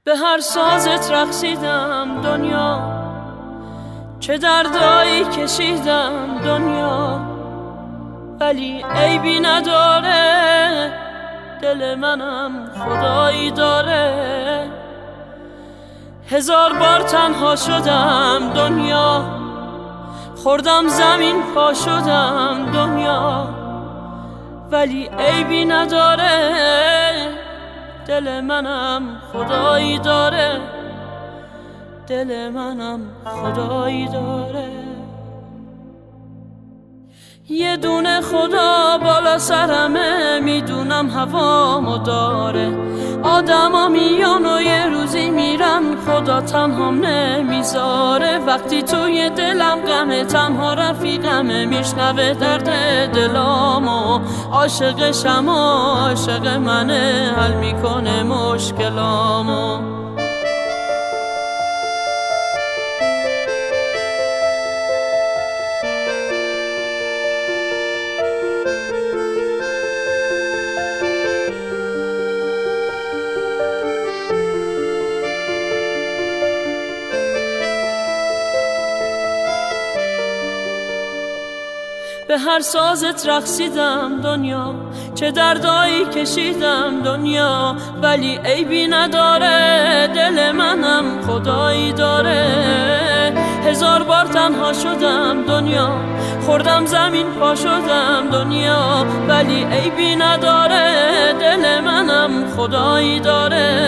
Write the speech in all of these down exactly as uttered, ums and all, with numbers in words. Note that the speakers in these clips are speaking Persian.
به هر سازت رقصیدم دنیا، چه دردایی کشیدم دنیا، ولی عیبی نداره، دل منم خدایی داره. هزار بار تنها شدم دنیا، خوردم زمین پا شدم دنیا، ولی عیبی نداره، دل منم خدایی داره، دل منم خدایی داره. یه دونه خدا بالا سرمه، میدونم هوامو داره. آدما میان و یه روزی میرن، خدا تنهام نمیذاره. وقتی توی دلم غمه، تنها رفیقمه، میشنوه درد دلامو. عاشقشم و عاشق منه، حل میکنه مشکلامو. به هر سازت رقصیدم دنیا، چه دردایی کشیدم دنیا، ولی عیبی نداره، دل منم خدایی داره. هزار بار تنها شدم دنیا، خوردم زمین پا شدم دنیا، ولی عیبی نداره، دل منم خدایی داره.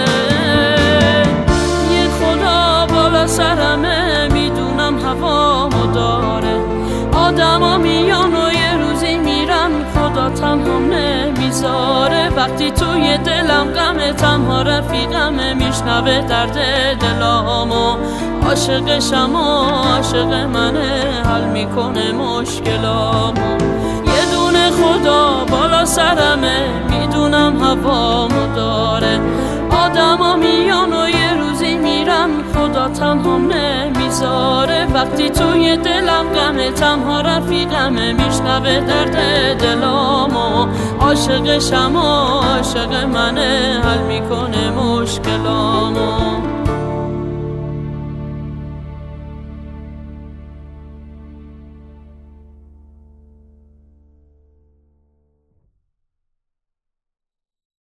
یه خدا بالا سرمه، میدونم هوامو داره. آدما میان و یه روزی میرن، خدا تنهام نمیذاره. وقتی توی دلم غمه، تنها رفیقمه، میشنوه درد دلامو. عاشقشم و عاشق منه، حل میکنه مشکلامو. یه دونه خدا بالا سرمه، میدونم هوامو داره. آدما میان و یه روزی میرن، خدا تنهام نمیذاره. وقتی توی دلم غمه، تنها رفیقمه، میشنوه درد دلامو. عاشقشم و عاشق منه، حل میکنه مشکلامو.